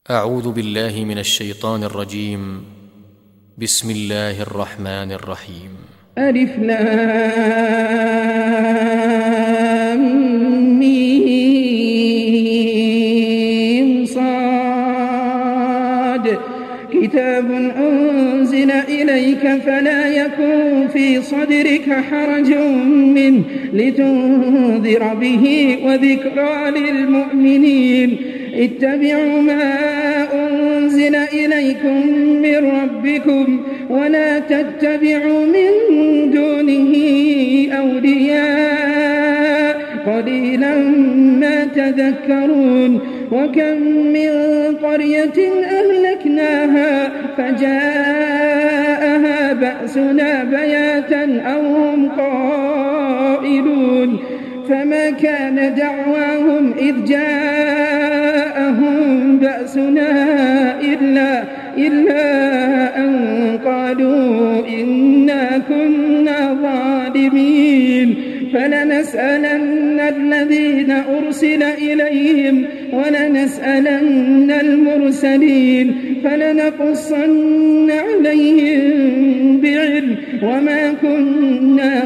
أعوذ بالله من الشيطان الرجيم. بسم الله الرحمن الرحيم. ألف لام ميم صاد كتاب أنزل إليك فلا يكن في صدرك حرج منه لتنذر به وذكرى للمؤمنين. اتبعوا ما أنزل إليكم من ربكم ولا تتبعوا من دونه أولياء قليلا ما تذكرون. وكم من قرية أهلكناها فجاءها بأسنا بياتا أو هم قائلون فما كان دعواهم إذ جاءهم بأسنا إلا أن قالوا إنا كنا ظالمين. فلنسألن الذين أرسل إليهم ولنسألن المرسلين فلنقصن عليهم بعلم وما كنا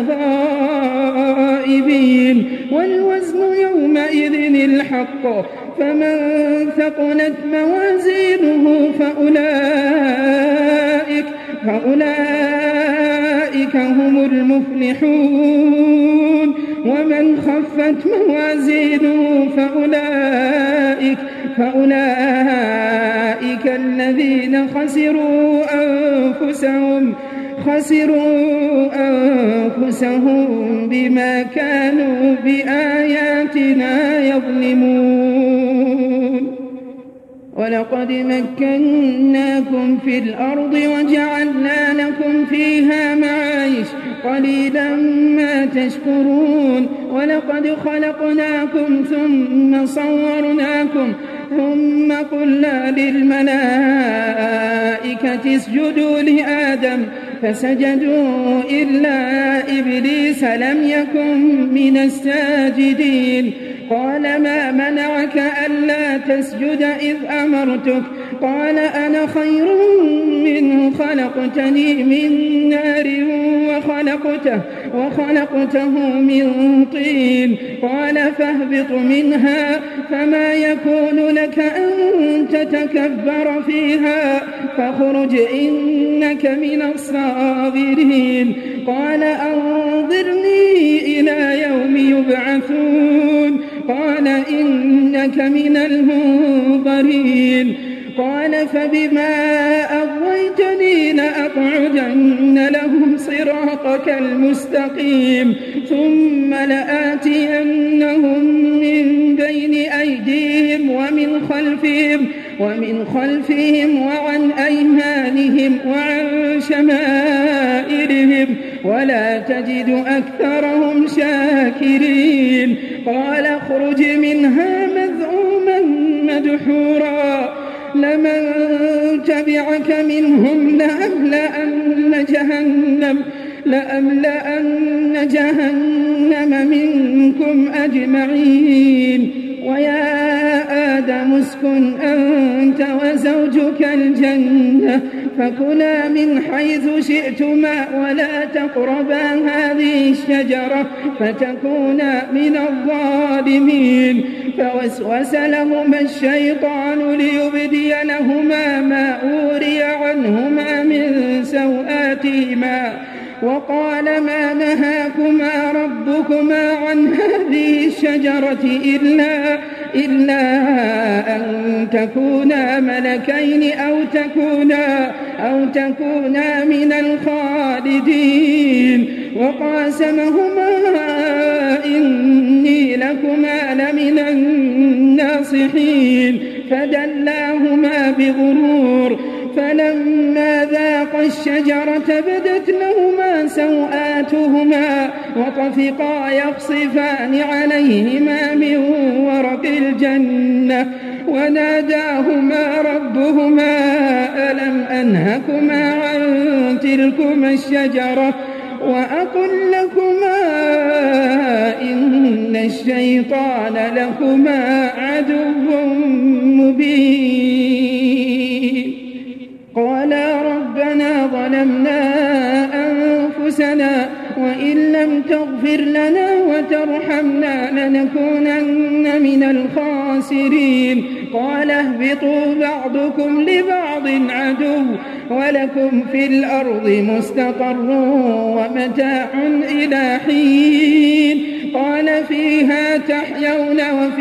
غائبين. والوزن يومئذ الحق فمن ثقلت موازينه فأولئك هم المفلحون. ومن خفت موازينه فأولئك الذين خسروا أنفسهم بما كانوا بآياتنا يظلمون. ولقد مكناكم في الأرض وجعلنا لكم فيها معايش قليلا ما تشكرون. ولقد خلقناكم ثم صورناكم ثم قلنا للملائكة اسجدوا لآدم فسجدوا إلا إبليس لم يكن من الساجدين. قال ما منعك ألا تسجد إذ أمرتك؟ قال أنا خير منه خلقتني من نار وخلقته من طين. قال فاهبط منها فما يكون لك أن تتكبر فيها فاخرج إنك من الصاغرين. قال أنظرني إلى يوم يبعثون. قال إنك من المنظرين. قال فبما أغويتني لأقعدن لهم صراطك المستقيم ثم لآتينهم من بين أيديهم ومن خلفهم وعن أيمانهم وعن شمائلهم ولا تجد أكثرهم شاكرين. قال اخرج منها مذءوما مدحورا لمن تبعك منهم لأملأن جهنم منكم أجمعين. ويا آدم اسكن أنت وزوجك الجنة فكلا من حيث شئتما ولا تقربا هذه الشجرة فتكونا من الظالمين. فوسوس لهما الشيطان ليبدي لهما ما أوري عنهما من سوآتهما وقال ما نهاكما ربكما عن هذه الشجرة إلا أن تكونا ملكين أو تكونا من الخالدين. وقاسمهما إني لكما لمن الناصحين فدلاهما بغرور. فلما ذاقا الشجرة بدت لهما سوآتهما وطفقا يخصفان عليهما من ورق الجنة وناداهما ربهما ألم أنهكما عن تلكما الشجرة وأقل لكما إن الشيطان لكما عدو مبين. تغفر لنا وترحمنا لنكونن من الخاسرين قال اهبطوا بعضكم لبعض عدو ولكم في الأرض مستقر ومتاع إلى حين قال فيها تحيون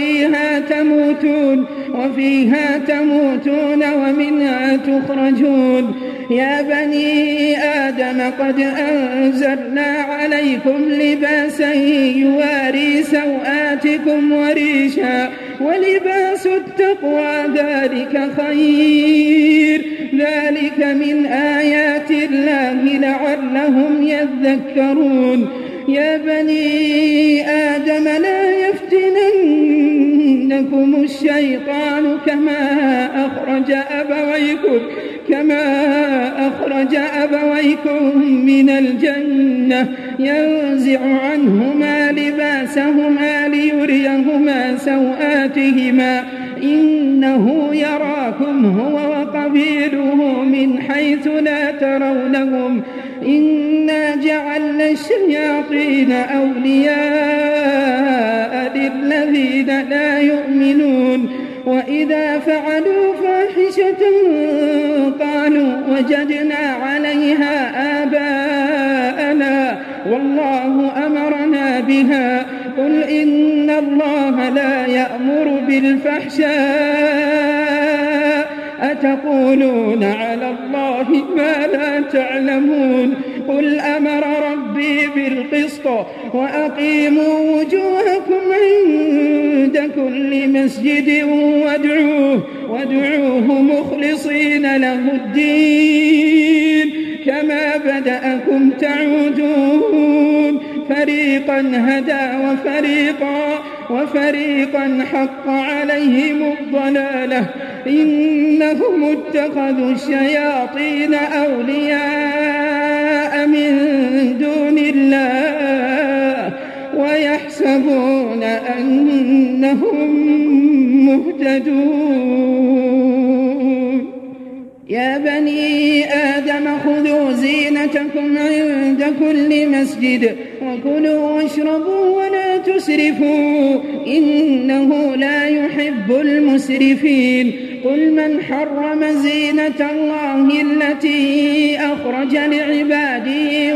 وفيها تموتون ومنها تخرجون يا بني آدم قد أنزلنا عليكم لباسا يواري سوآتكم وريشا ولباس التقوى ذلك خير ذلك من آيات الله لعلهم يذكرون يا بني آدم لا يفتننكم الشيطان كما أخرج أبويكم من الجنة ينزع عنهما لباسهما ليريهما سوآتهما إنه يراكم هو وقبيله من حيث لا ترونهم إنا جعلنا الشياطين أولياء للذين لا يؤمنون وإذا فعلوا فاحشة قالوا وجدنا عليها آباءنا والله أمرنا بها قل إن الله لا يأمر بالفحشاء أتقولون على الله ما لا تعلمون قل أمر ربي بالقسط وأقيموا وجوهكم عند كل مسجد وادعوه مخلصين له الدين كما بدأكم تعودون فريقا هدى وفريقا حق عليهم الضلالة إنهم اتخذوا الشياطين أولياء من دون الله ويحسبون أنهم مهتدون يا بني آدم خذوا زينتكم عند كل مسجد وكلوا واشربوا ولا تسرفوا إنه لا يحب المسرفين قل من حرم زينة الله التي أخرج لعباده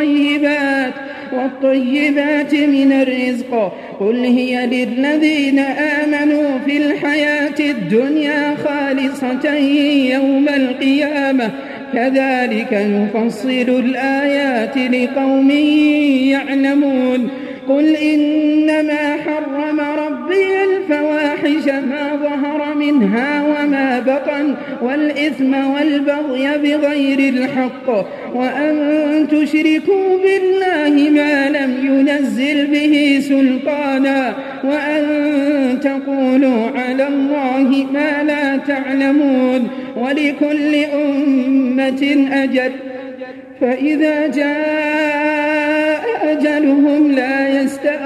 والطيبات من الرزق قل هي للذين آمنوا في الحياة الدنيا خالصة يوم القيامة كذلك نفصل الآيات لقوم يعلمون قل إنما حرم ربي الفواحش ما ظهر منها وما بطن والإثم والبغي بغير الحق وأن تشركوا بالله ما لم ينزل به سلطانا وأن تقولوا على الله ما لا تعلمون ولكل أمة أجل فإذا جاء أجلهم لا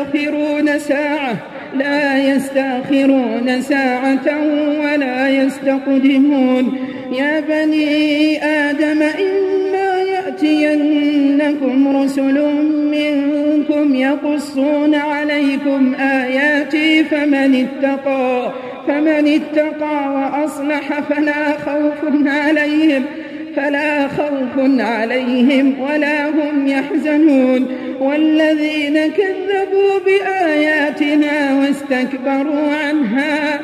يستأخرون ساعة ولا يستقدمون يا بني آدم إما يأتينكم رسل منكم يقصون عليكم آياتي فمن اتقى وأصلح فلا خوف عليهم ولا هم يحزنون والذين كذبوا بآياتنا واستكبروا عنها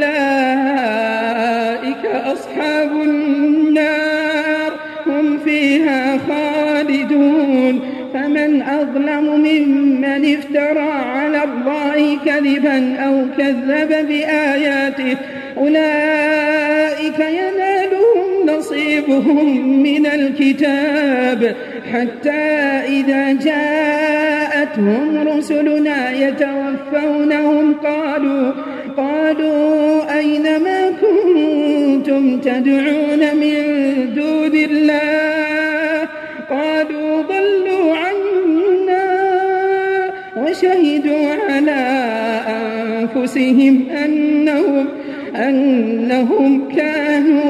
أولئك أصحاب النار هم فيها خالدون فمن أظلم ممن افترى على الله كذبا أو كذب بآياته أولئك ينالهم نصيبهم من الكتاب حتى إذا جاءتهم رسلنا يتوفونهم قالوا أين ما كنتم تدعون من دون الله قالوا ضلوا عنا وشهدوا على أنفسهم أنهم كانوا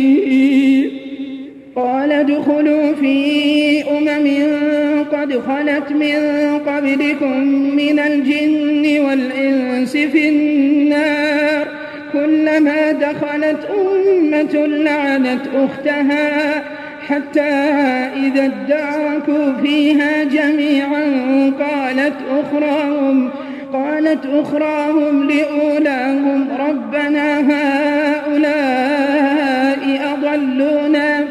كافرين قال ادخلوا في أمم قد خلت خلت من قبلكم من الجن والإنس في النار كلما دخلت أمة لعنت أختها حتى إذا اداركوا فيها جميعا قالت أخراهم لأولاهم ربنا هؤلاء أضلونا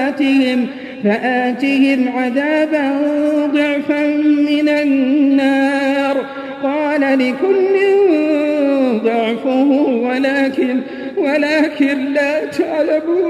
فآتهم عذابا ضعفا من النار قال لكل ضعفه ولكن لا تعلمون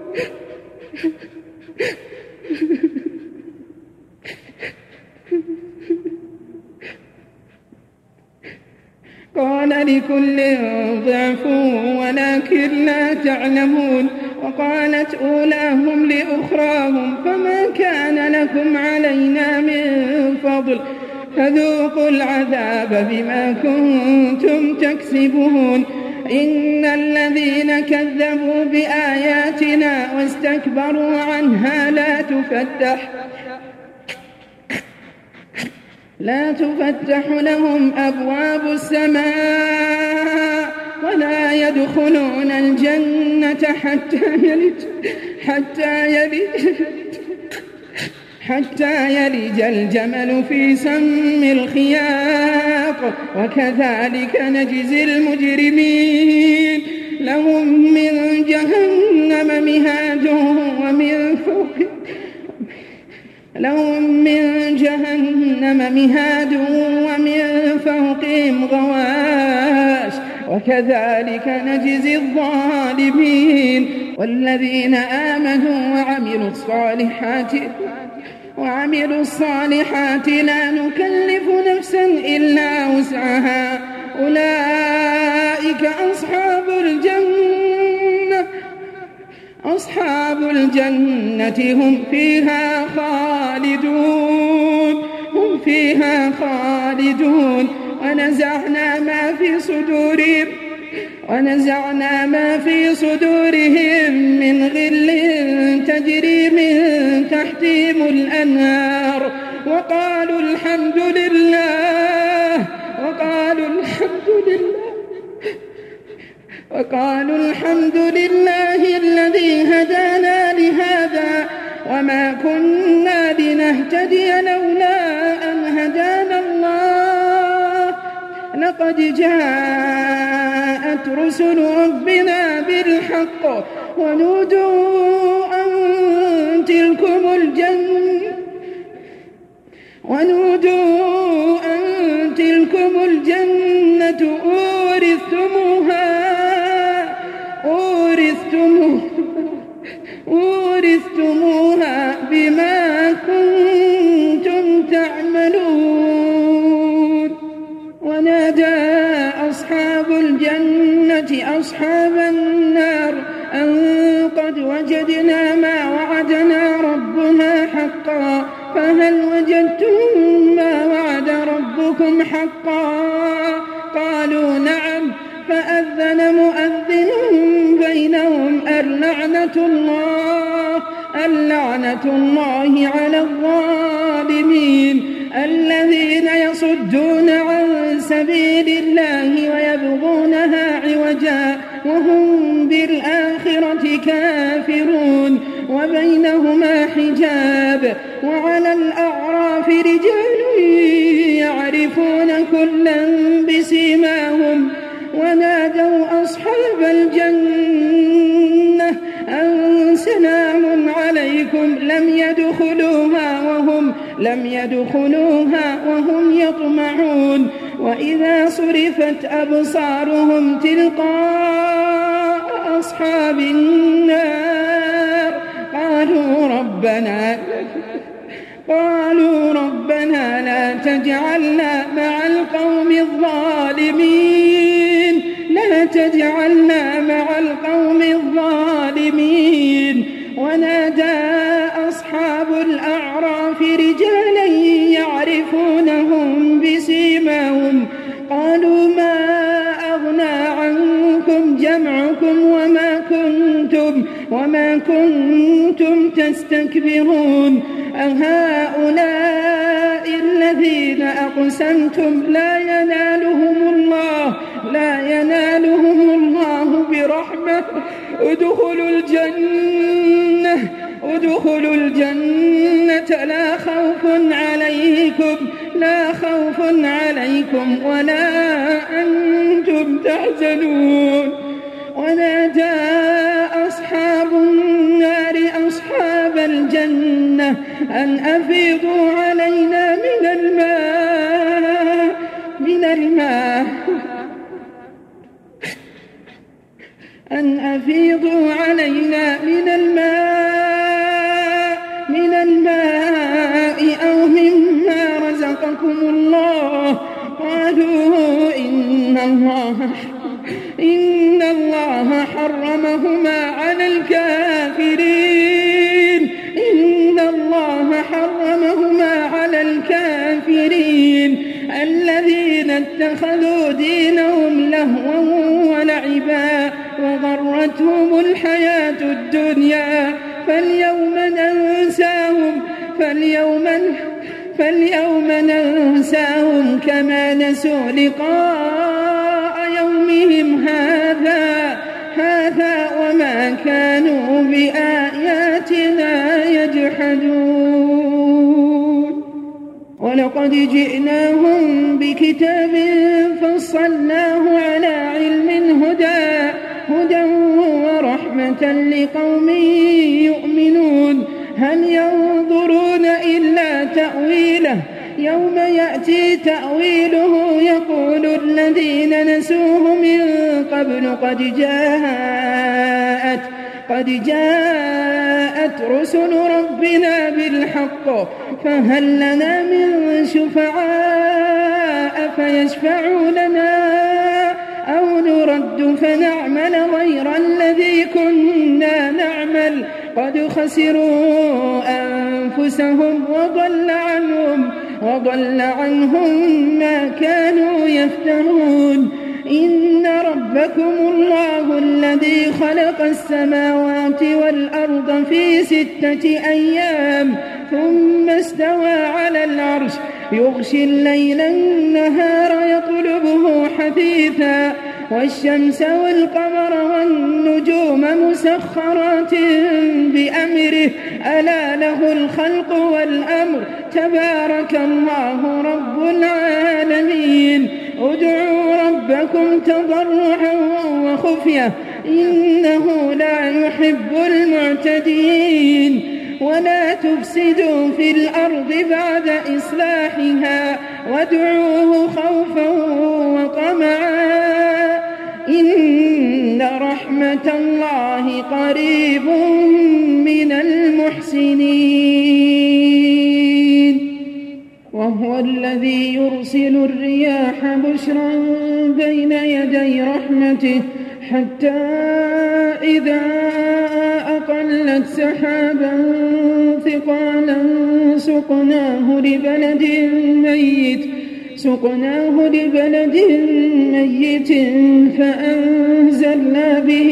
قال لكل ضعف ولكن لا تعلمون وقالت أولاهم لأخراهم فما كان لكم علينا من فضل فذوقوا العذاب بما كنتم تكسبون إن الذين كذبوا بآياتنا واستكبروا عنها لا تفتح لهم أبواب السماء ولا يدخلون الجنة حتى يلج الجمل في سم الخياط وكذلك نجزي المجرمين لهم من جهنم مهاد ومن فوقهم غواش وكذلك نجزي الظالمين والذين آمنوا وعملوا الصالحات لا نكلف نفسا إلا وسعها أولئك أصحاب الجنة هم فيها خالدون ونزعنا ما في صدورهم من غل تجري من تحتهم الأنهار وقالوا الحمد لله الذي هدانا لهذا وما كنا لنهتدي لولا أن هدانا الله لقد جاءت رسل ربنا بالحق ونودوا أن تلكم الجنة أورثتموها بما كنتم تعملون ونادى أصحاب الجنة أصحاب النار أن قد وجدنا ما وعدنا ربنا حقا فهل وجدتم ما وعد ربكم حقا قالوا نعم فأذن مؤذن بينهم اللعنة الله على الظالمين الذين يصدون عن سبيل الله ويبغونها عوجا وهم بالآخرة كافرون وبينهما حجاب وعلى الأعراف رجال يعرفون كلا بسيماهم ونادوا أصحاب الجنة أن سلام عليكم لم يدخلوها وهم يطمعون وإذا صرفت أبصارهم تلقاء أصحاب النار قالوا ربنا لا تجعلنا مع القوم الظالمين ونادى أصحاب الأعراف رجالا يعرفونهم بسيماهم قالوا ما أغنى عنكم جمعكم وما كنتم تستكبرون أهؤلاء الذين أقسمتم لا ينالهم الله برحمة ادخلوا الجنة لا خوف عليكم ولا أنتم تحزنون. ونادى أصحاب النار أصحاب الجنة أن أفيضوا علينا من الماء أو مما رزقكم الله. قالوا إن الله حرمهما على الكافرين الذين اتخذوا دينهم لهوا ولعبا وغرتهم الحياة الدنيا فاليوم ننساهم كما نسوا لقاء يومهم هذا وما كانوا بآياتنا يجحدون. ولقد جئناهم بكتاب فصلناه على علم هدى ورحمة لقوم يؤمنون. هل ينظرون إلا تأويله يوم يأتي تأويله يقول الذين نسوه من قبل قد جاءت رسل ربنا بالحق فهل لنا من شفعاء فيشفعوا لنا أو نرد فنعمل غير الذي كنا نعمل قد خسروا أنفسهم وضل عنهم ما كانوا يفترون. إن ربكم الله الذي خلق السماوات والأرض في 6 أيام ثم استوى على العرش يغشي الليل النهار يطلبه حثيثا والشمس والقمر والنجوم مسخرات بأمره ألا له الخلق والأمر تبارك الله رب العالمين. ادعوا ربكم تضرعا وخفية إنه لا يحب المعتدين. ولا تفسدوا في الأرض بعد إصلاحها وادعوه خوفا وطمعا إن رحمة الله قريب من المحسنين. وهو الذي يرسل الرياح بشرا بين يدي رحمته حتى إذا أقلت سحابا ثقالا سقناه لبلد ميت فأنزلنا به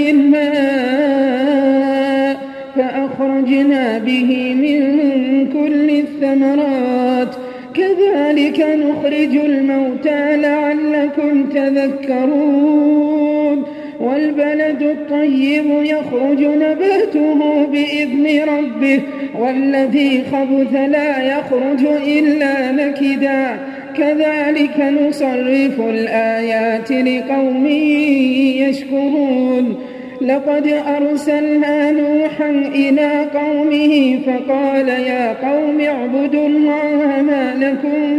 الماء فأخرجنا به من كل الثمرات كذلك نخرج الموتى لعلكم تذكرون. والبلد الطيب يخرج نباته بإذن ربه والذي خبث لا يخرج إلا نكدا كذلك نصرف الآيات لقوم يشكرون. لقد أرسلنا نوحا إلى قومه فقال يا قوم اعبدوا الله ما لكم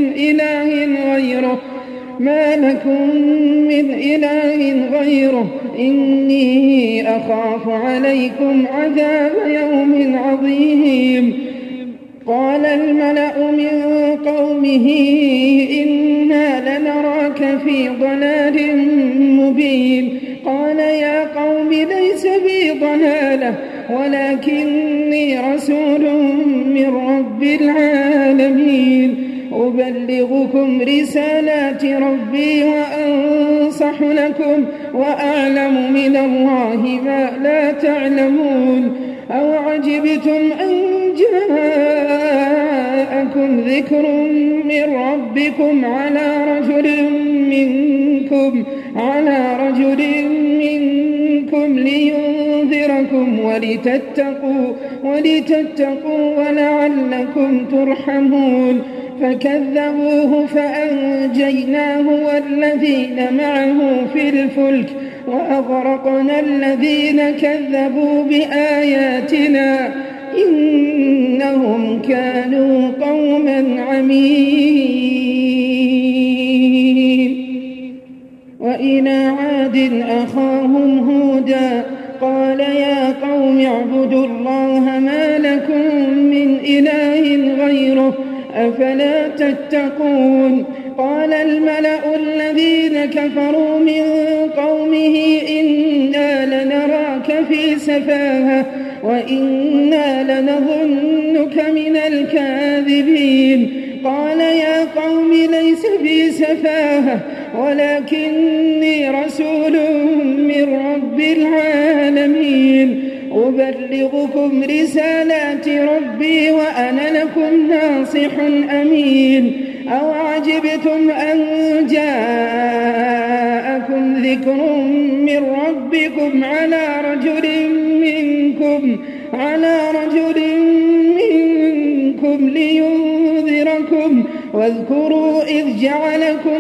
من إله غيره إني أخاف عليكم عذاب يوم عظيم. قال الملأ من قومه إنا لنراك في ضلال مبين. قال يا قوم ليس بي ضلالة ولكني رسول من رب العالمين أبلغكم رسالات ربي وأنصح لكم وأعلم من الله ما لا تعلمون. أو عجبتم أن جاءكم ذكر من ربكم على رجل منكم لينذركم ولتتقوا ولعلكم ترحمون فكذبوه فأنجيناه والذين معه في الفلك وأغرقنا الذين كذبوا بآياتنا إنهم كانوا قوما عمين. وإلى عاد أخاهم هودا قال يا قوم اعبدوا الله ما لكم من إله غيره أفلا تتقون. قال الملأ الذين كفروا من قومه إنا لنراك في سفاهة وإنا لنظنك من الكاذبين. قال يا قوم ليس بي سفاهة ولكني رسول من رب العالمين أبلغكم رسالات ربي وأنا لكم ناصح أمين. أوعجبتم أن جاءكم ذكر من ربكم على رجل منكم لينذركم واذكروا إذ جعلكم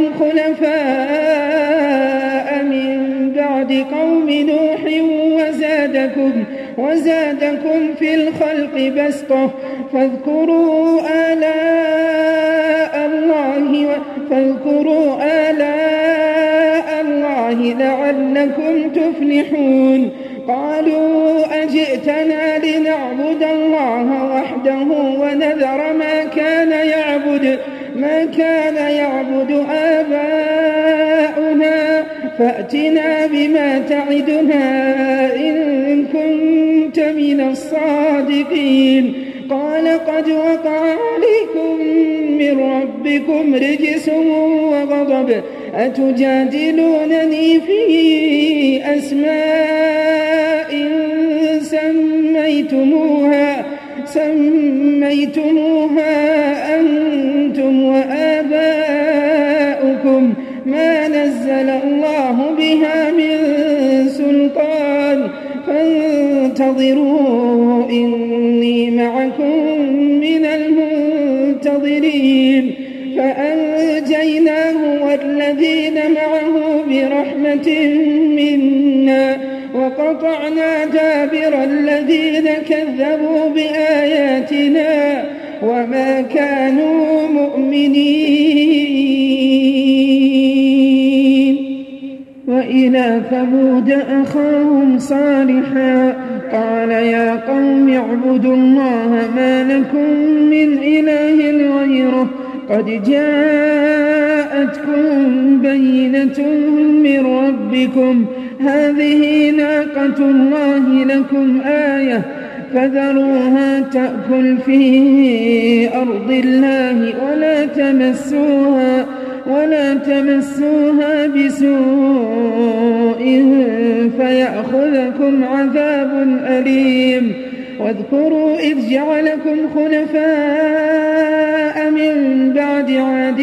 خلفاء من بعد قوم نوح وزادكم في الخلق بسطة فاذكروا آلاء الله لعلكم تفلحون. قالوا أجئتنا لنعبد الله وحده ونذر ما كان يعبد آباؤنا فأتنا بما تعدنا إن كنت من الصادقين. قال قد وقع عليكم من ربكم رجس وغضب أتجادلونني في أسماء سميتموها أنتم وآباؤكم ما نزل الله بها من سلطان فانتظروا إني معكم من المنتظرين. فأنجيناه والذين معه برحمة منا وقطعنا دابر الذين كذبوا بآياتنا وما كانوا مؤمنين. وإلى ثمود أخاهم صالحا قال يا قوم اعبدوا الله ما لكم من إله غيره قد جاءتكم بينة من ربكم هذه ناقة الله لكم آية فذروها تأكل في أرض الله ولا تمسوها بسوء فيأخذكم عذاب أليم. واذكروا إذ جعلكم خلفاء من بعد عاد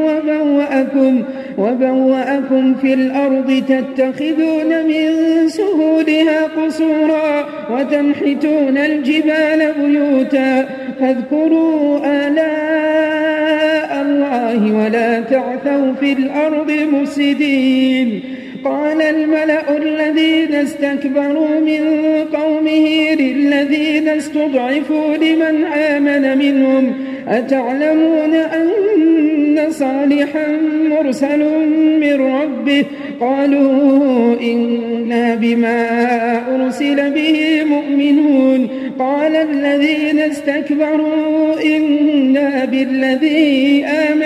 وبوأكم في الأرض تتخذون من سهولها قصورا وتنحتون الجبال بيوتا فاذكروا آلاء الله ولا تعثوا في الأرض مفسدين. قال الملأ الذين استكبروا من قومه للذين استضعفوا لمن آمن منهم أتعلمون أن صالحا مرسل من ربه قالوا إنا بما أرسل به مؤمنون. قال الذين استكبروا إنا بالذي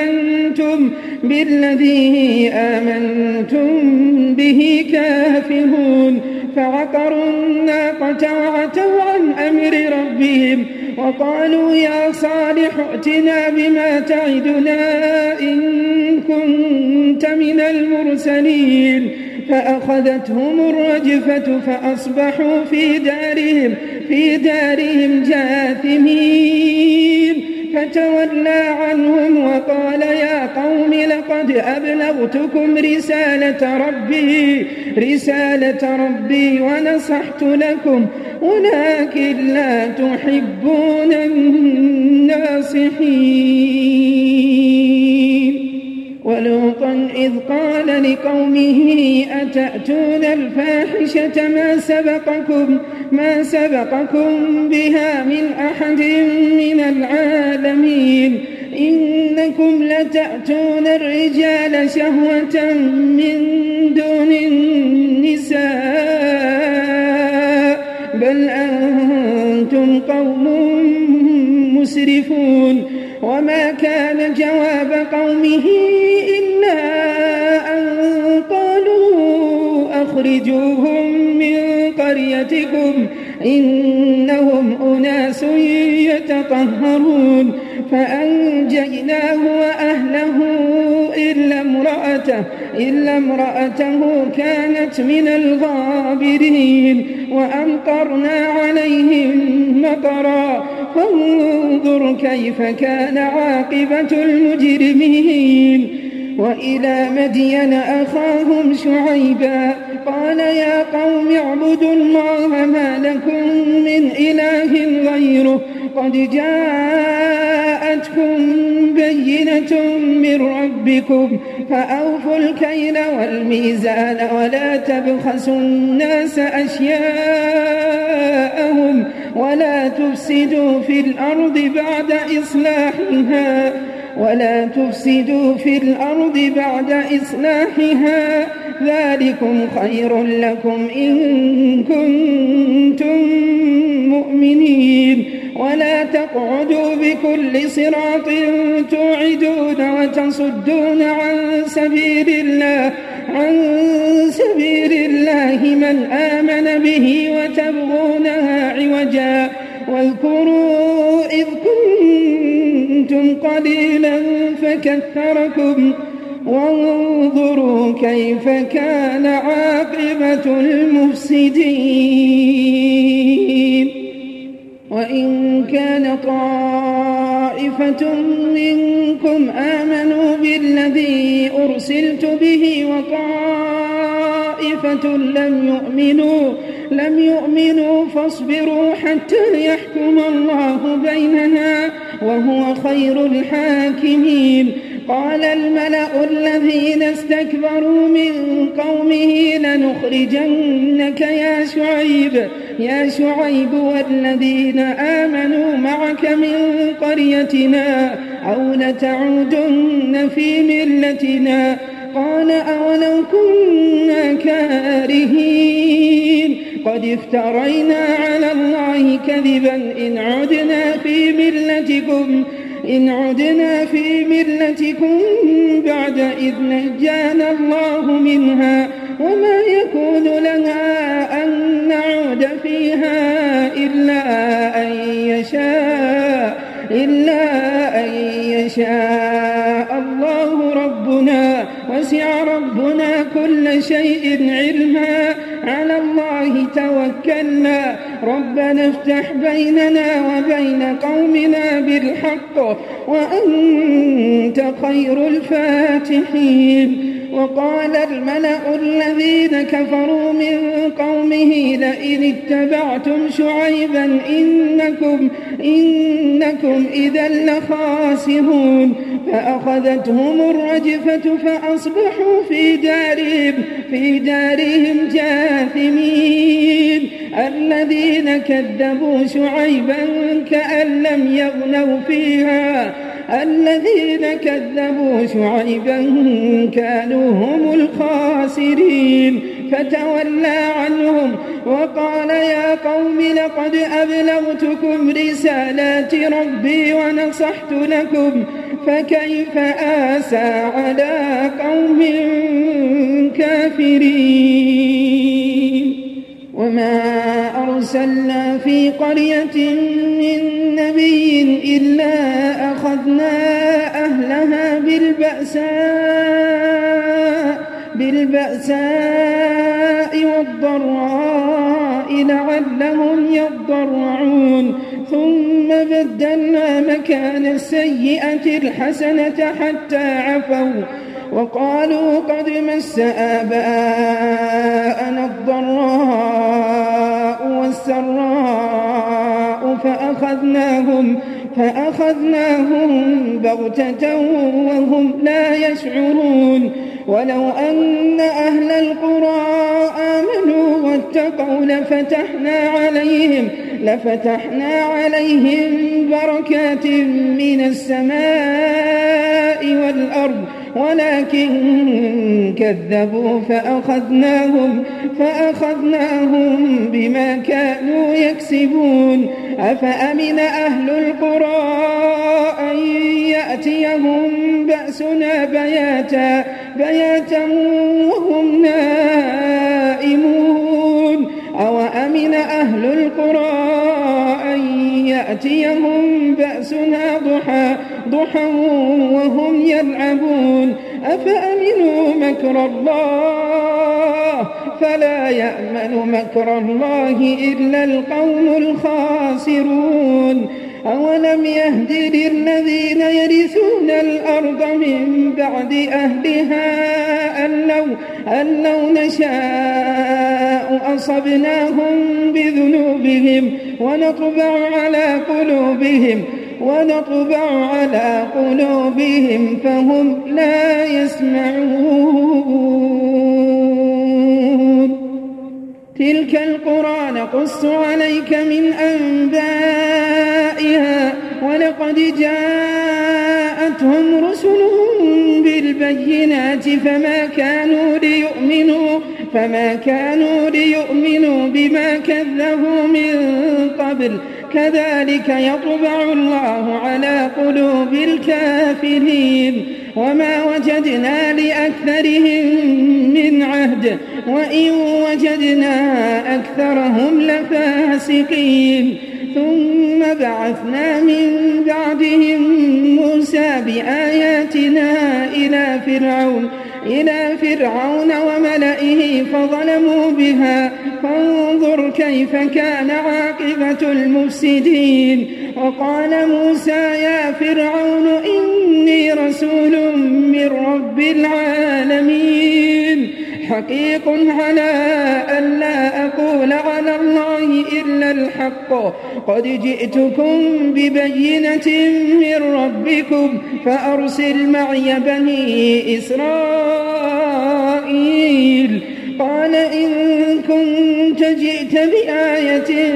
آمنتم به كافرون. فعقروا الناقة وعتوا عن أمر ربهم وقالوا يا صالح ائتنا بما تعدنا إن كنت من المرسلين. فأخذتهم الرجفة فأصبحوا في دارهم جاثمين. فتولى عنهم وقال يا قوم لقد أبلغتكم رسالة ربي ونصحت لكم ولكن لا تحبون الناصحين. ولوطا إذ قال لقومه أتأتون الفاحشة ما سبقكم بها من أحد من العالمين إنكم لتأتون الرجال شهوة من دون النساء بل أنتم قوم مسرفون. وما كان جواب قومه إلا أن قالوا أخرجوهم من قريتكم إنهم أناس يتطهرون فأنجيناه وأهله إلا امرأته كانت من الغابرين وأمطرنا عليهم مطرا فانظر كيف كان عاقبة المجرمين. وإلى مدين أخاهم شعيبا قال يا قوم اعبدوا الله ما لكم من إله غيره قد جاءتكم بينة من ربكم فأوفوا الكيل والميزان ولا تبخسوا الناس أشياءهم ولا تفسدوا في الأرض بعد إصلاحها ذلكم خير لكم إن كنتم مؤمنين. ولا تقعدوا بكل صراط توعدون وتصدون عن سبيل الله من آمن به وتبغونها عوجا واذكروا إذ كنتم قليلا فكثركم وانظروا كيف كان عاقبة المفسدين. وإن كان طائفة منكم آمنوا بالذي أرسلت به وطائفة لم يؤمنوا فاصبروا حتى يحكم الله بيننا وهو خير الحاكمين. قال الملأ الذين استكبروا من قومه لنخرجنك يا شعيب والذين آمنوا معك من قريتنا أو لتعودن في ملتنا قال أولو كنا كارهين قد افترينا على الله كذبا إن عدنا في ملتكم بعد إذ نجانا الله منها وما يكون لنا أن نعود فيها إلا أن يشاء الله ربنا وسع ربنا كل شيء علما على الله توكلنا ربنا افتح بيننا وبين قومنا بالحق وأنت خير الفاتحين. وقال الملأ الذين كفروا من قومه لئن اتبعتم شعيبا إنكم إذا لخاسرون فأخذتهم الرجفة فأصبحوا في دارهم جاثمين. الذين كذبوا شعيبا كأن لم يغنوا فيها الذين كذبوا شعيبا كانوا هم الخاسرين فتولى عنهم وقال يا قوم لقد أبلغتكم رسالات ربي ونصحت لكم فكيف آسى على قوم كافرين. وما أرسلنا في قرية من نبي إلا أخذنا أهلها بالبأساء والضراء الضراء لعلهم يضرعون ثم بدلنا مكان السيئة الحسنة حتى عفوا وقالوا قد مس آباءنا الضراء والسراء فأخذناهم بغتة وهم لا يشعرون ولو أن أهل القرى آمنوا واتقوا لفتحنا عليهم بركات من السماء والأرض ولكن كذبوا فأخذناهم بما كانوا يكسبون أفأمن أهل القرى أن يأتيهم بأسنا بياتا وهم نائمون أوأمن أهل القرى أن يأتيهم بأسنا ضحى وهم يلعبون أفأمنوا مكر الله فلا يأمن مكر الله إلا القوم الخاسرون أولم يهد للذين يرثون الأرض من بعد أهلها أن لو نشاء أصبناهم بذنوبهم ونطبع على قلوبهم فهم لا يسمعون تلك القرى نقص عليك من أنبائها ولقد جاءتهم رسلهم بالبينات فما كانوا ليؤمنوا بما كذبوا من قبل كذلك يطبع الله على قلوب الكافرين وما وجدنا لأكثرهم من عهد وإن وجدنا أكثرهم لفاسقين ثم بعثنا من بعدهم موسى بآياتنا إلى فرعون وملئه فظلموا بها فانظر كيف كان عاقبة المفسدين وقال موسى يا فرعون إني رسول من رب العالمين حقيق على أن لا أقول على الله إلا الحق قد جئتكم ببينة من ربكم فأرسل معي بني إسرائيل قال إن كنت جئت بآية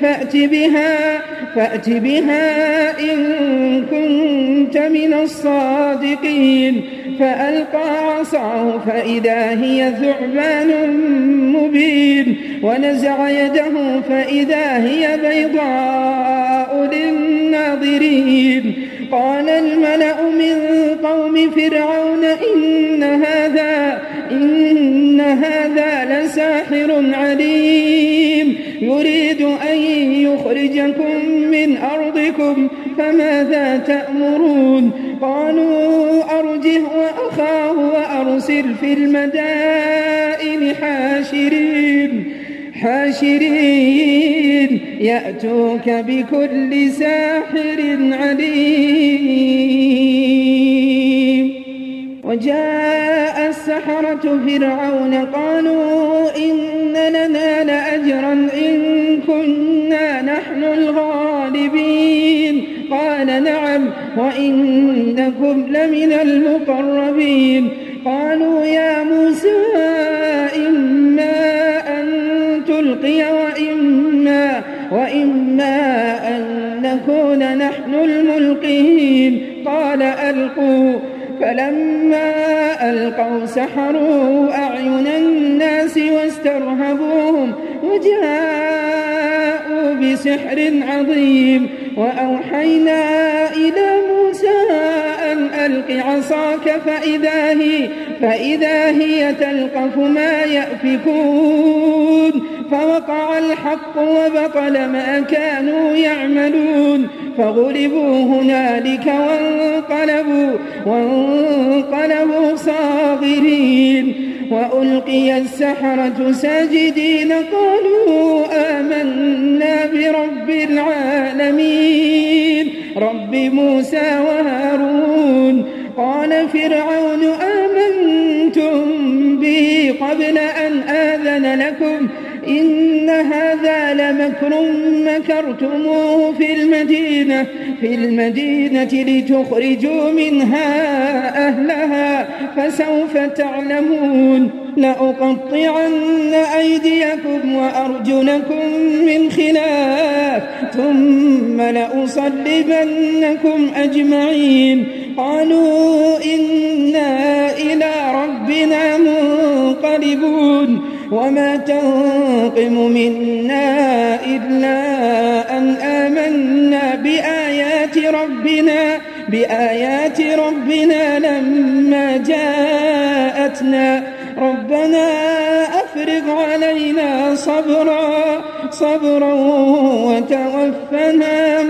فأت بها إن كنت من الصادقين فألقى عصاه فإذا هي ثعبان مبين ونزع يده فإذا هي بيضاء للناظرين قال الملأ من قوم فرعون إن هذا لساحر عليم يريد أن يخرجكم من أرضكم فماذا تأمرون قالوا أرجه وأخاه وأرسل في المدائن حاشرين يأتوك بكل ساحر عليم وجاء السحرة فرعون قالوا إن لنا لأجرا إن كنا نحن الغالبين قال نعم وإنكم لمن المقربين قالوا يا موسى إما أن تلقي وإما أن نكون نحن الملقين قال ألقوا فلما ألقوا سحروا أعين الناس واسترهبوهم وجاءوا بسحر عظيم وأوحينا إلى موسى أن ألق عصاك فإذا هي تلقف ما يأفكون فوقع الحق وبطل ما كانوا يعملون فغلبوا هنالك وانقلبوا صاغرين وألقي السحرة ساجدين قالوا موسى وهارون. قال فرعون آمنتم به قبل أن آذن لكم إن هذا لمكر مكرتموه في المدينة لتخرجوا منها أهلها فسوف تعلمون. لأقطعن أيديكم وأرجلكم من خلاف ثم لأصلبنكم أجمعين. قالوا إنا إلى ربنا منقلبون. وما تنقم منا إلا أن آمنا بآيات ربنا لما جاءتنا. ربنا أفرغ علينا صبرا وتوفنا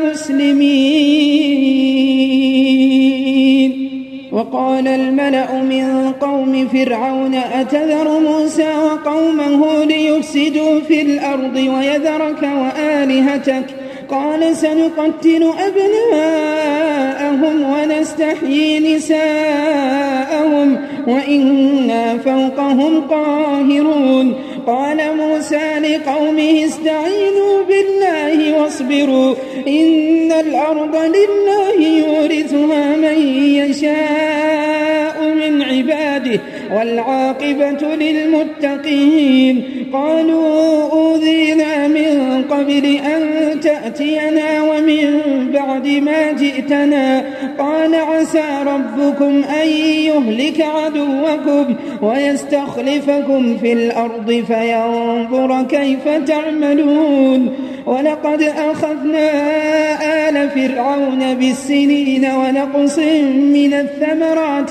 مسلمين. وقال الملأ من قوم فرعون أتذر موسى وقومه ليفسدوا في الأرض ويذرك وآلهتك؟ قال سنقتل أبناءهم ونستحيي نساءهم وإنا فوقهم قاهرون. قال موسى لقومه استعينوا بالله واصبروا إن الأرض لله يورثها من يشاء من عباده والعاقبة للمتقين. قالوا أوذينا من قبل أن تأتينا ومن بعد ما جئتنا. قال عسى ربكم أن يهلك عدوكم ويستخلفكم في الأرض فينظر كيف تعملون. ولقد أخذنا آل فرعون بالسنين ونقص من الثمرات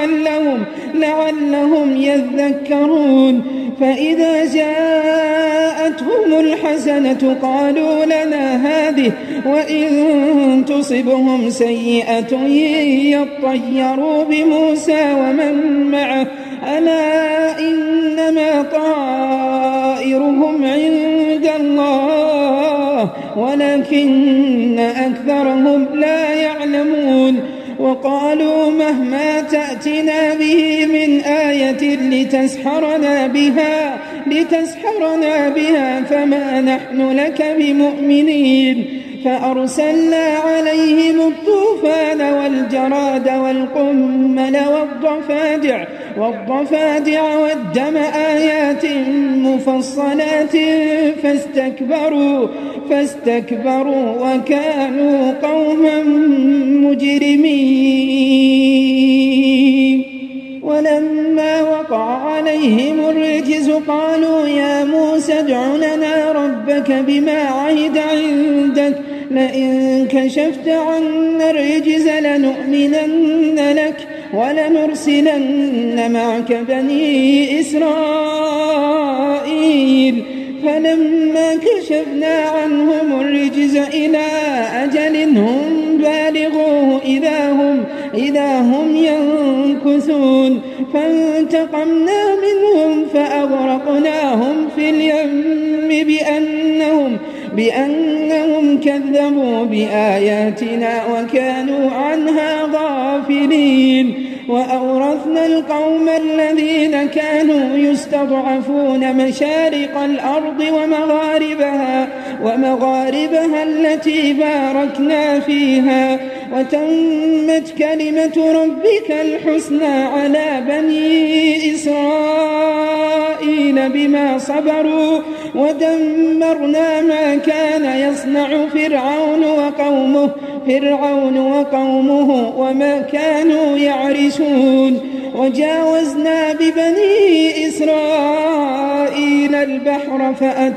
لعلهم يذكرون. فإذا جاءتهم الحسنة قالوا لنا هذه وإن تصبهم سيئة يطيروا بموسى ومن معه ألا إنما طائرهم عند الله ولكن أكثرهم لا يعلمون. وقالوا مهما تأتنا به من آية لتسحرنا بها فما نحن لك بمؤمنين. فأرسلنا عليهم الطوفان والجراد والقمل والضفادع والدم آيات مفصلات فاستكبروا وكانوا قوما مجرمين. ولما وقع عليهم الرجز قالوا يا موسى ادع لنا ربك بما عهد عندك لئن كشفت عنا الرجز لنؤمنن لك ولنرسلن معك بني إسرائيل. فلما كشفنا عنهم الرجز إلى أجل هم بالغوه إذا هم ينكثون. فانتقمنا منهم فأغرقناهم في اليم بأنهم كذبوا بآياتنا وكانوا عنها غافلين. وأورثنا القوم الذين كانوا يستضعفون مشارق الأرض ومغاربها التي باركنا فيها. وتمت كلمة ربك الحسنى على بني إسرائيل بما صبروا ودمرنا ما كان يصنع فرعون وقومه وما كانوا يعرشون. وجاوزنا ببني إسرائيل البحر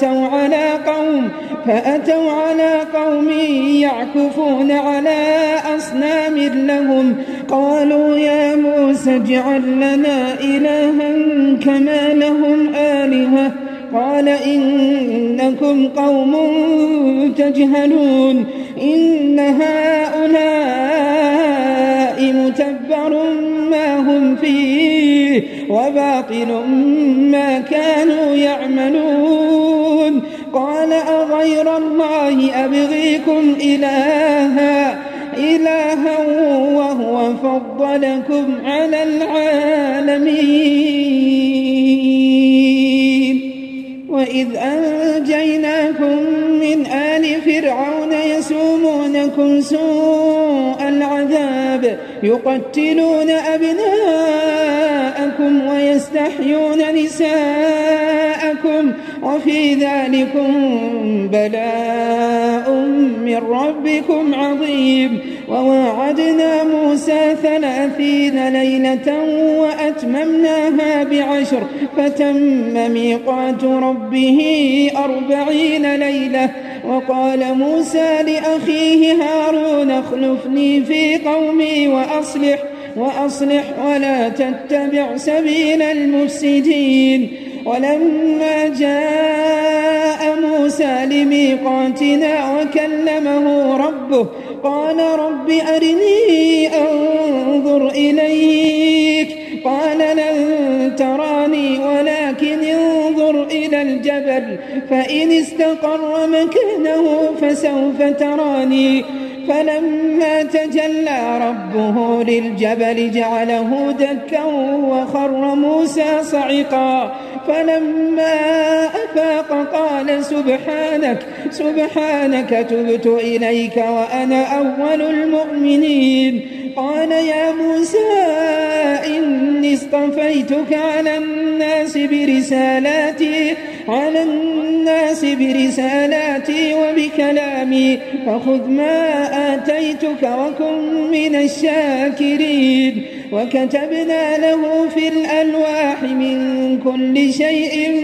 فأتوا على قوم يعكفون على أصنام لهم. قالوا يا موسى اجعل لنا إلها كما لهم آلهة. قال إنكم قوم تجهلون. إن هؤلاء متبر ما هم فيه وباطل ما كانوا يعملون. قال أغير الله أبغيكم إلها إلها وهو فضلكم على العالمين. وإذ أنجيناكم من آل فرعون يسومونكم سوء العذاب يقتلون أبناءكم ويستحيون نساءكم وفي ذلكم بلاء من ربكم عظيم. وواعدنا موسى 30 ليلة وأتممناها ب10 فتم ميقات ربه 40 ليلة. وقال موسى لأخيه هارون اخلفني في قومي وأصلح ولا تتبع سبيل المفسدين. ولما جاء موسى لميقاتنا وكلمه ربه قال رب أرني أنظر إليك قال لن تراني ولكن انظر إلى الجبل فإن استقر مكانه فسوف تراني. فلما تجلى ربه للجبل جعله دكا وخر موسى صعقا. فلما أفاق قال سبحانك تبت إليك وأنا أول المؤمنين. قال يا موسى إني اصطفيتك على الناس برسالاتي وبكلامي فخذ ما آتيتك وكن من الشاكرين. وكتبنا له في الألواح من كل شيء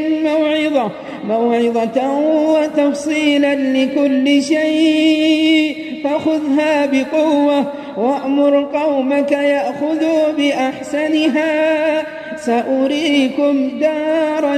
موعظة وتفصيلا لكل شيء فخذها بقوة وأمر قومك يأخذوا بأحسنها سأريكم دار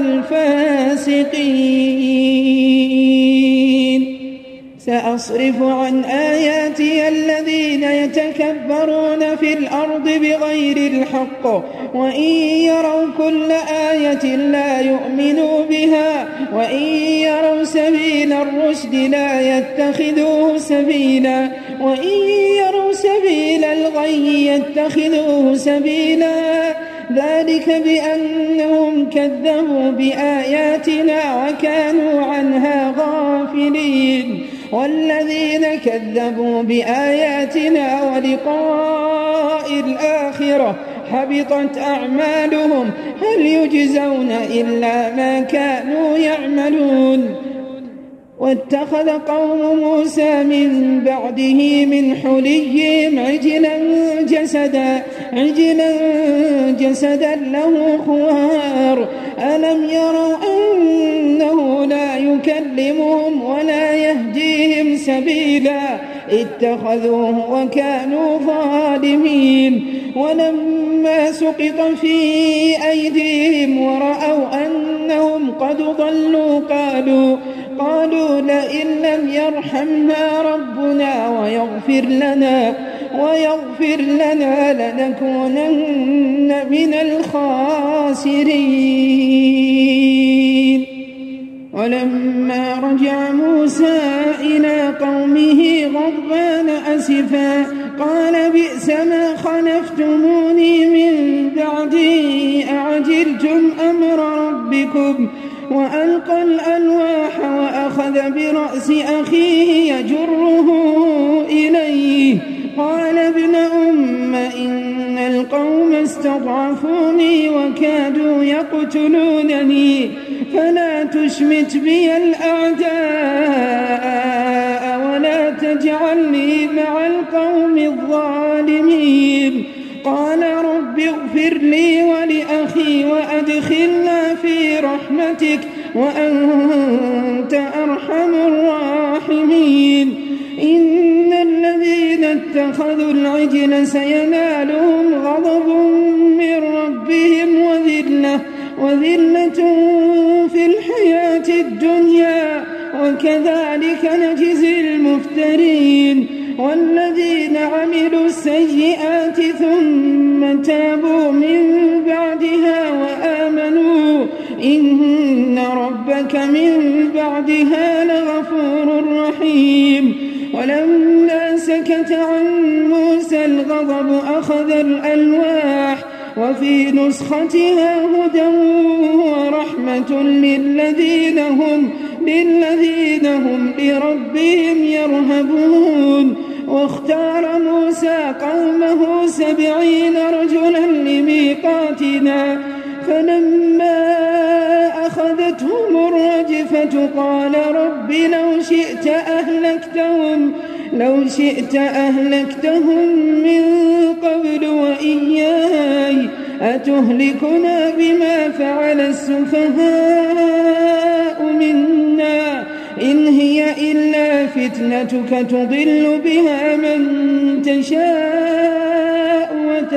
الفاسقين. سأصرف عن آياتي الذين يتكبرون في الأرض بغير الحق وإن يروا كل آية لا يؤمنوا بها وإن يروا سبيل الرشد لا يتخذوه سبيلا وإن يروا سبيل الغي يتخذوه سبيلا. ذلك بأنهم كذبوا بآياتنا وكانوا عنها غافلين. والذين كذبوا بآياتنا ولقاء الآخرة حبطت أعمالهم هل يجزون إلا ما كانوا يعملون. واتخذ قوم موسى من بعده من حليهم عجلا جسدا له خوار ألم يروا أنه لا يكلمهم ولا يهديهم سبيلا اتخذوه وكانوا ظالمين. ولما سقط في أيديهم ورأوا أنهم قد ضلوا قالوا لئن لم يرحمنا ربنا ويغفر لنا لنكونن من الخاسرين. ولما رجع موسى إلى قومه غضبان أسفا قال بئس ما خلفتموني من بعدي أعجلتم أمر ربكم. وألقى الألواح وأخذ برأس أخيه يجره إليه قال ابن أم إن القوم استضعفوني وكادوا يقتلونني فلا تشمت بي الأعداء ولا تجعلني مع القوم الظالمين. قال رب اغفر لي ولأخي وأدخلنا في رحمتك وأنت أرحم الراحمين. إن الذين اتخذوا العجل سينالهم غضب من ربهم وذلة في الحياة الدنيا وكذلك نجزي المفترين. والذين عملوا السيئات ثم تابوا من بعدها وآمنوا إن ربك من بعدها لغفور رحيم. ولما سكت عن موسى الغضب أخذ الألواح وفي نسختها هدى ورحمة للذين هم لربهم يرهبون. واختار موسى قومه 70 رجلا لميقاتنا فلما أخذتهم الرجفة قال رب لو شئت أهلكتهم من قبل وإياي أتهلكنا بما فعل السفهاء منا إن هي إلا فتنتك تضل بها من تشاء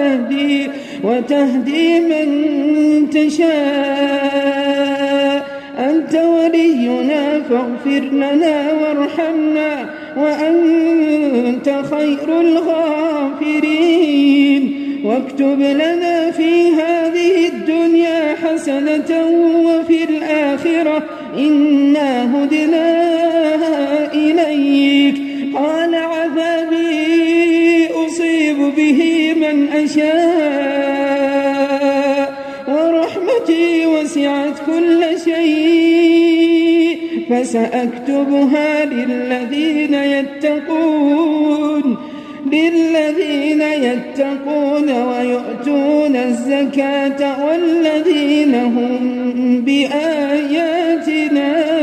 وتهدي من تشاء أنت ولينا فاغفر لنا وارحمنا وأنت خير الغافرين. واكتب لنا في هذه الدنيا حسنة وفي الآخرة إنا هدنا إليك. قال عذابي أصيب به من أشاء ورحمتي وسعت كل شيء فسأكتبها للذين يتقون ويؤتون الزكاة والذين هم بآياتنا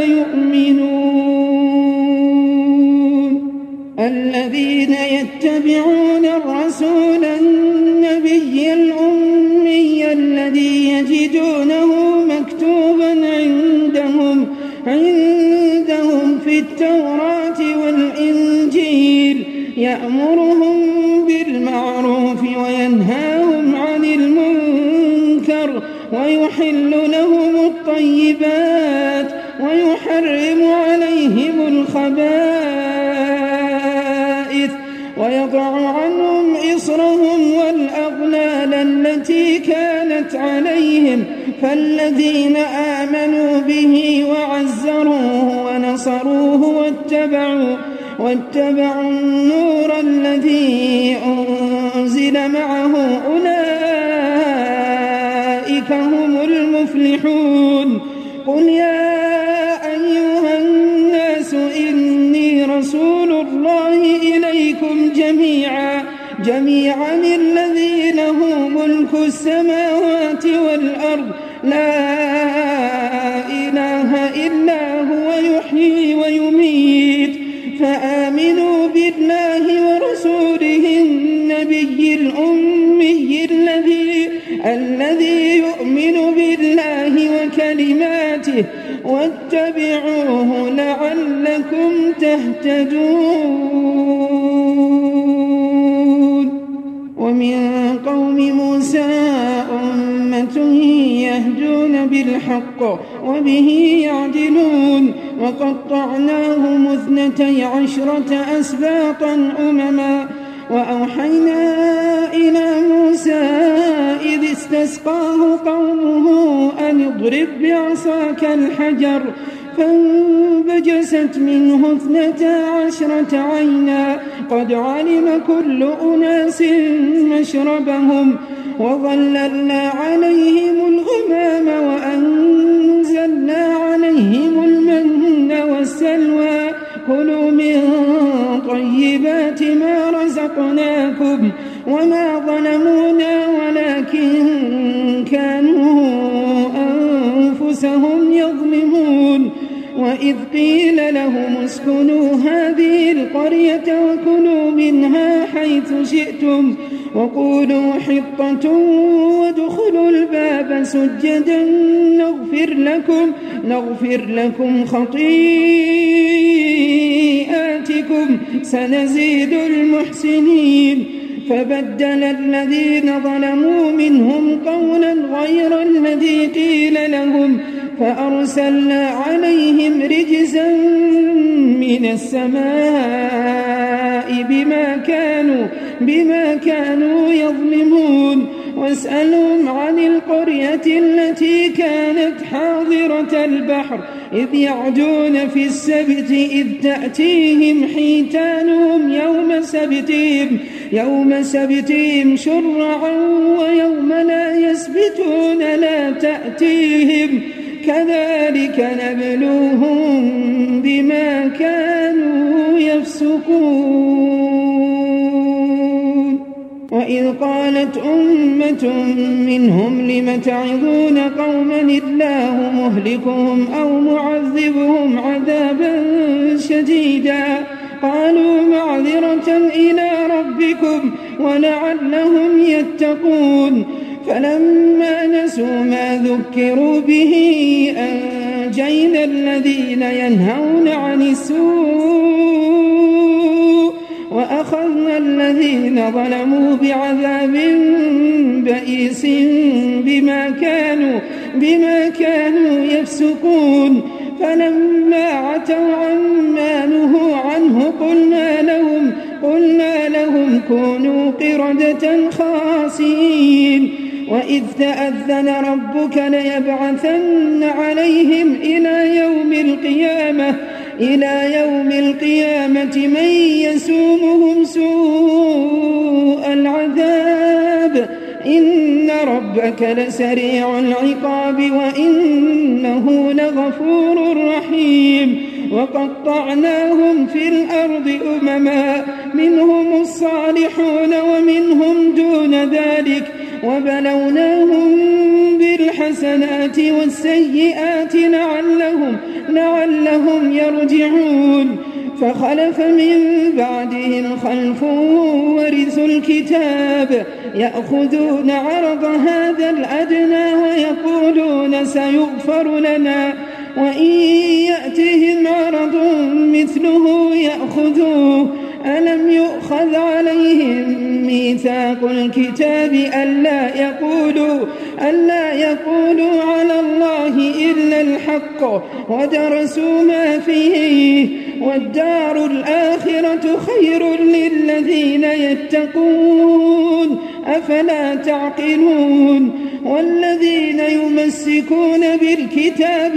يؤمنون. الذين يتبعون الرسول النبي الأمي الذي يجدونه مكتوبا عندهم في التوراة والإنجيل يأمرهم بالمعروف وينهاهم عن المنكر ويحل لهم الطيبات ويحرم عليهم الخبائث ويضع عنهم إصرهم والأغلال التي كانت عليهم فالذين آمنوا به وعزروه ونصروه واتبعوا النور الذي أنزل معه أولئك هم المفلحون. قل يا أيها الناس إني رسول الله إليكم جميعا الذي له ملك السماوات والأرض لا إله إلا هو يحيي ويميت فآمنوا بالله ورسوله النبي الأمي الذي يؤمن بالله وكلماته واتبعوه لعلكم تهتدون. ومن قوم موسى أمة يهدون بالحق وبه يعدلون وقطعناهم 12 أسباطا أمما وأوحينا إلى موسى إذ استسقاه قومه أن اضرب بعصاك الحجر فانبجست منه 12 عينا قد علم كل أناس مشربهم وظللنا عليهم الغمام وأنزلنا عليهم المن والسلوى كلوا من طيبات ما رزقناكم وما ظلمونا ولكن كانوا أنفسهم يظلمون. وإذ قيل لهم اسكنوا هذه القرية وكلوا منها حيث شئتم وقولوا حطة وادخلوا الباب سجدا نغفر لكم خطيئاتكم سنزيد المحسنين. فبدل الذين ظلموا منهم قولا غير الذي قيل لهم فأرسلنا عليهم رجزا من السماء بما كانوا يظلمون. واسألهم عن القرية التي كانت حاضرة البحر إذ يعدون في السبت إذ تأتيهم حيتانهم يوم سبتهم شرعا ويوم لا يسبتون لا تأتيهم كذلك نبلوهم بما كانوا يفسقون وإذ قالت أمة منهم لم تعظون قوما الله مهلكهم أو معذبهم عذابا شديدا قالوا معذرة إلى ربكم ولعلهم يتقون فلما نسوا ما ذكروا به أنجينا الذين ينهون عن السوء وأخذنا الذين ظلموا بعذاب بئيس بما كانوا يفسقون فلما عتوا عما نهوا عنه قلنا لهم كونوا قردة خاسئين وإذ تأذن ربك ليبعثن عليهم إلى يوم القيامة من يسومهم سوء العذاب إن ربك لسريع العقاب وإنه لغفور رحيم وقطعناهم في الأرض أمما منهم الصالحون ومنهم دون ذلك وبلوناهم بالحسنات والسيئات لعلهم يرجعون فخلف من بعدهم خلف ورثوا الكتاب يأخذون عرض هذا الأدنى ويقولون سيغفر لنا وإن يأتهم عرض مثله يأخذوه ألم يؤخذ عليهم ميثاق الكتاب ألا يقولوا على الله إلا الحق ودرسوا ما فيه والدار الآخرة خير للذين يتقون أفلا تعقلون والذين يمسكون بالكتاب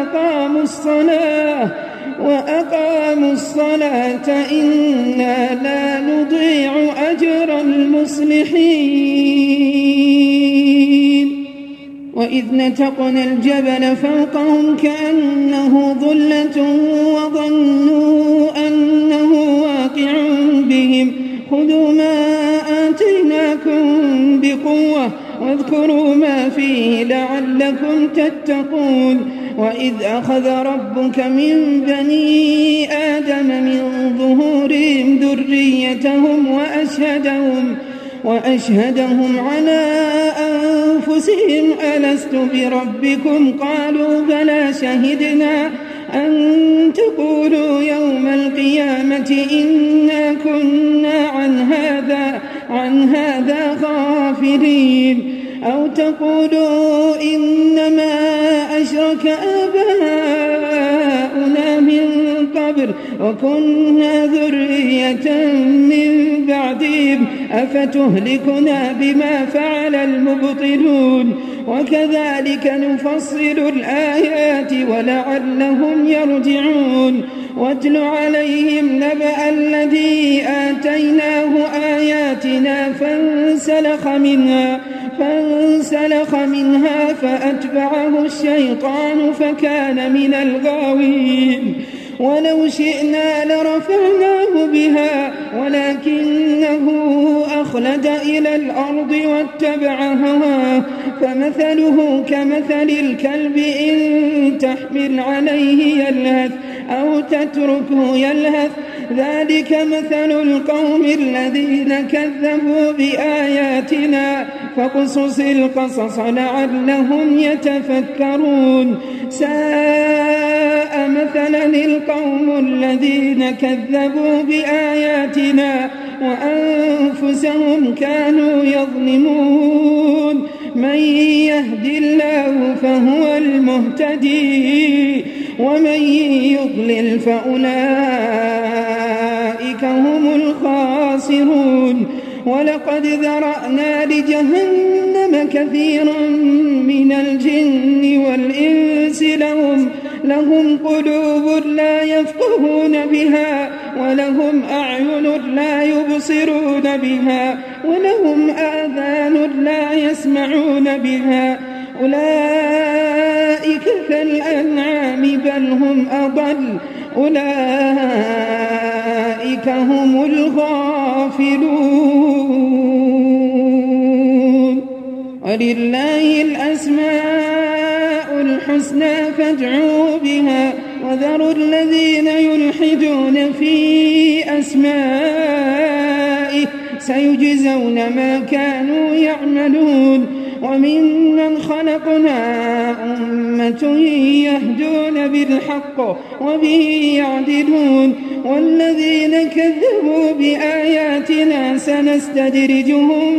وأقاموا الصلاة إنا لا نضيع أجر المصلحين وإذ نتقنا الجبل فوقهم كأنه ظلة وظنوا أنه واقع بهم خذوا ما آتيناكم بقوة واذكروا ما فيه لعلكم تتقون وإذ أخذ ربك من بني آدم من ظهورهم ذريتهم وأشهدهم على أنفسهم ألست بربكم قالوا بلى شهدنا أن تقولوا يوم القيامة إنا كنا عن هذا غافلين أو تقولوا إنما أشرك آباؤنا من قبل وكنا ذرية من بعدهم أفتهلكنا بما فعل المبطلون وكذلك نفصل الآيات ولعلهم يرجعون واتل عليهم نبأ الذي آتيناه آياتنا فانسلخ منها فأتبعه الشيطان فكان من الغاوين ولو شئنا لرفعناه بها ولكنه أخلد إلى الأرض واتبع هواه فمثله كمثل الكلب إن تحمل عليه يلهث أو تتركه يلهث ذلك مثل القوم الذين كذبوا بآياتنا فاقصص القصص لعلهم يتفكرون ساء مثلا القوم الذين كذبوا بآياتنا وأنفسهم كانوا يظلمون من يهد الله فهو المهتدي ومن يضلل فأولئك هم الخاسرون ولقد ذرأنا لجهنم كثيرا من الجن والإنس لهم قلوب لا يفقهون بها ولهم أعين لا يبصرون بها ولهم آذان لا يسمعون بها أولئك كالأنعام بل هم أضل أولئك هم الغافلون ولله الأسماء الحسنى فادعوه بها وذروا الذين يلحدون في أسمائه سيجزون ما كانوا يعملون وممن خلقنا أمة يهدون بالحق وبه يعدلون والذين كذبوا بآياتنا سنستدرجهم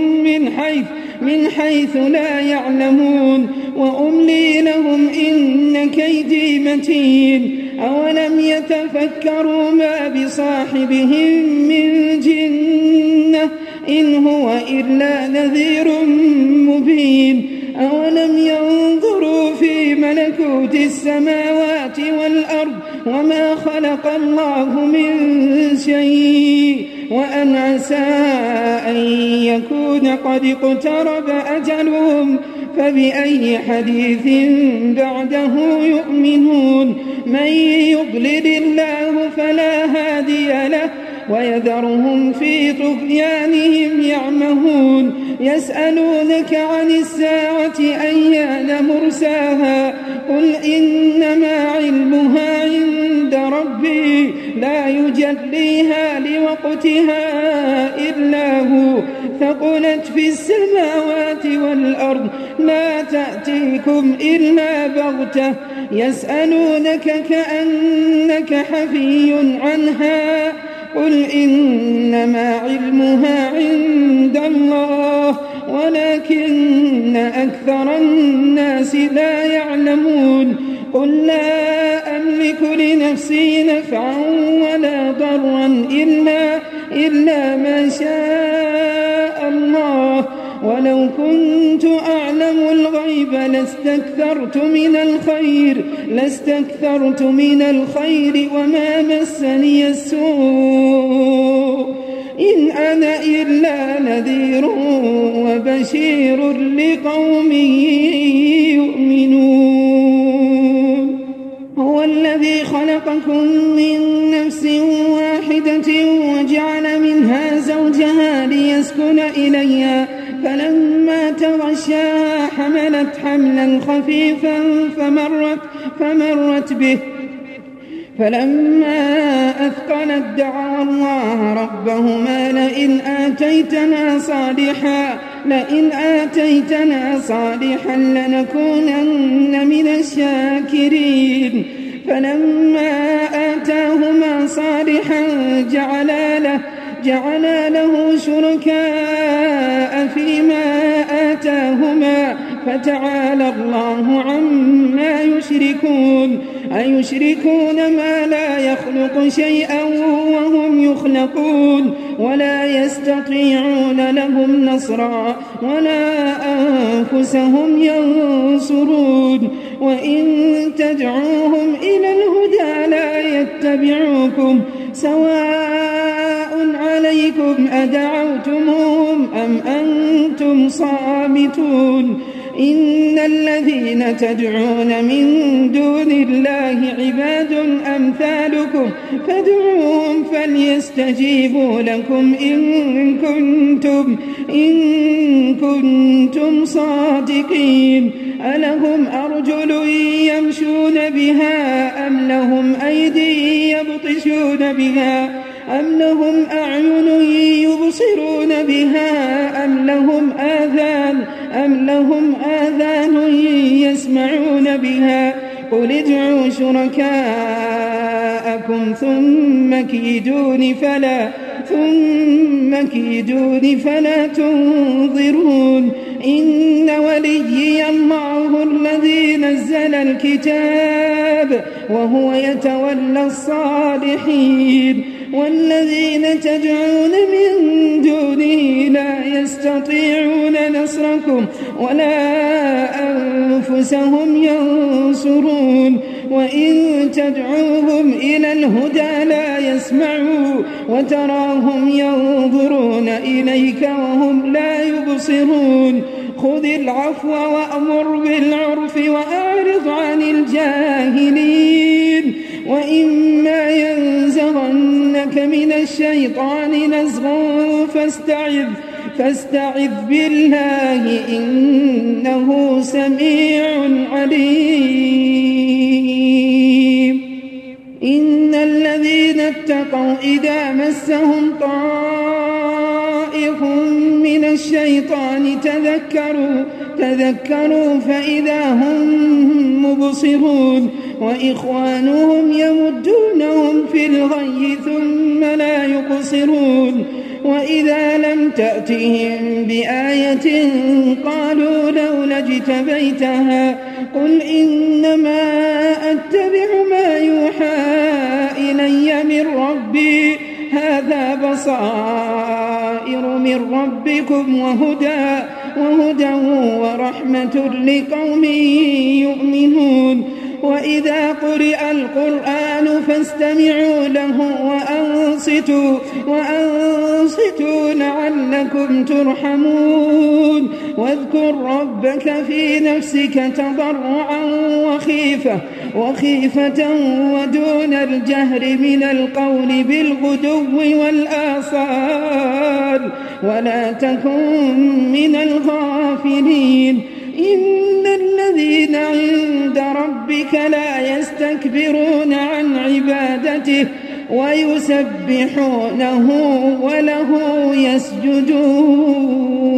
من حيث لا يعلمون وأملي لهم إن كيدي متين أولم يتفكروا ما بصاحبهم من جنة إن هو إلا نذير مبين أولم ينظروا في ملكوت السماوات والأرض وما خلق الله من شيء وأن عسى أن يكون قد اقترب أجلهم فبأي حديث بعده يؤمنون من يضلل الله فلا هادي له ويذرهم في طغيانهم يعمهون يسألونك عن الساعة أيان مرساها قل إنما علمها عند ربي لا يجليها لوقتها إلا هو ثقلت في السماوات والأرض لا تأتيكم إلا بغتة يسألونك كأنك حفي عنها قل إنما علمها عند الله ولكن أكثر الناس لا يعلمون قل لا أملك لنفسي نفعا ولا ضرا إلا ما شاء الله ولو كنت أعلم الغيب لاستكثرت من الخير وما مسني السوء إن أنا إلا نذير وبشير لقوم يؤمنون هو الذي خلقكم من نفس واحدة وجعل منها زوجها ليسكن إليها فلما تغشاها حملت حملا خفيفا فمرت به فلما أثقلت دعوا الله ربهما لئن آتيتنا صالحا لنكونن من الشاكرين فلما آتاهما صالحا جعلا له شركاء فيما آتاهما فتعالى الله عما يشركون أيشركون ما لا يخلق شيئا وهم يخلقون ولا يستطيعون لهم نصرا ولا أنفسهم ينصرون وإن تدعوهم إلى الهدى لا يتبعوكم سواء عليكم أدعوتموهم أم أنتم صامتون إن الذين تدعون من دون الله عباد أمثالكم فادعوهم فليستجيبوا لكم إن كنتم صادقين ألهم أرجل يمشون بها أم لهم أيدي يبطشون بها أم لهم أعين يبصرون بها أم لهم آذان يسمعون بها قل ادعوا شركاءكم ثم كيدون فلا تنظرون إن وليي الله الذي نزل الكتاب وهو يتولى الصالحين والذين تدعون من دونه لا يستطيعون نصركم ولا أنفسهم ينصرون وإن تدعوهم إلى الهدى لا يسمعوا وتراهم ينظرون إليك وهم لا يبصرون خذ العفو وأمر بالعرف وأعرض عن الجاهلين وإما ينزغنك من الشيطان نزغ فاستعذ بالله إنه سميع عليم إن الذين اتقوا إذا مسهم طائف من الشيطان تذكروا فإذا هم مبصرون وإخوانهم يمدونهم في الغي ثم لا يقصرون وإذا لم تأتهم بآية قالوا لولا اجتبيتها قل إنما أتبع ما يوحى إلي من ربي هذا بصائر من ربكم وهدى ورحمة لقوم يؤمنون وإذا قرئ القرآن فاستمعوا له وأنصتوا لعلكم ترحمون واذكر ربك في نفسك تضرعا وخيفة ودون الجهر من القول بالغدو والآصال ولا تكن من الغافلين إن الذين عند ربك لا يستكبرون عن عبادته ويسبحونه وله يسجدون